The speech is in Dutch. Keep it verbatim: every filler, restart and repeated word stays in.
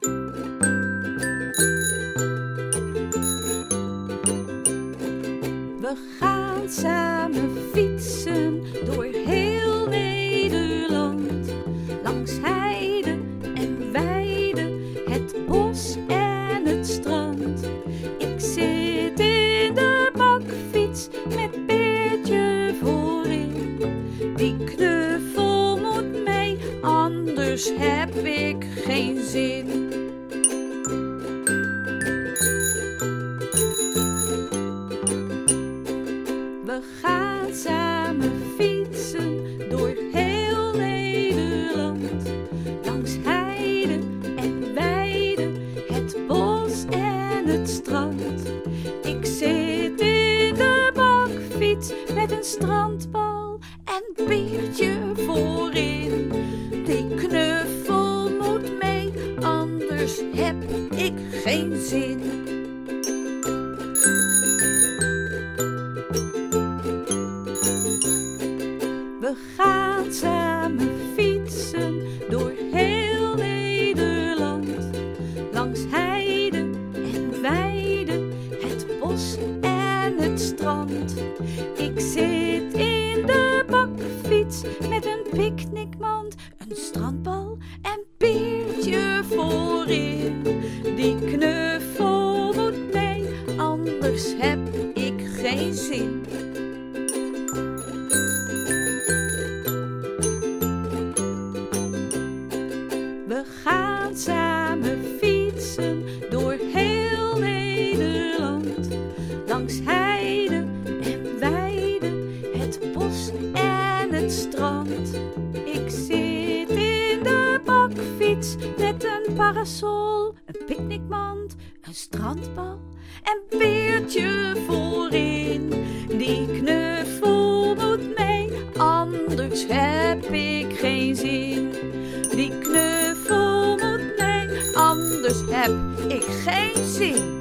We gaan samen fietsen door heel Nederland, langs heide en weide, het bos en het strand. Ik zit in de bakfiets met Beertje voorin. Die knuffel moet mee, anders heb ik geen zin. We gaan samen fietsen door heel Nederland, langs heide en weide, het bos en het strand. Ik zit in de bakfiets met een strandbal en Beertje voorin. Die knuffel moet mee, anders heb ik geen zin. We gaan samen fietsen door heel Nederland, langs heide en weide, het bos en het strand. Ik zit in de bakfiets met een picknickmand, een strandbal en Beertje voorin. Die knuffel moet mee, anders heb ik geen zin. We gaan samen fietsen door heel Nederland, langs heide en weide, het bos en het strand. Ik zit in de bakfiets met een parasol, een picknickmand, een strandbal en Beertje voorin. Die knuffel moet mee, anders heb ik geen zin. Die knuffel moet mee, anders heb ik geen zin.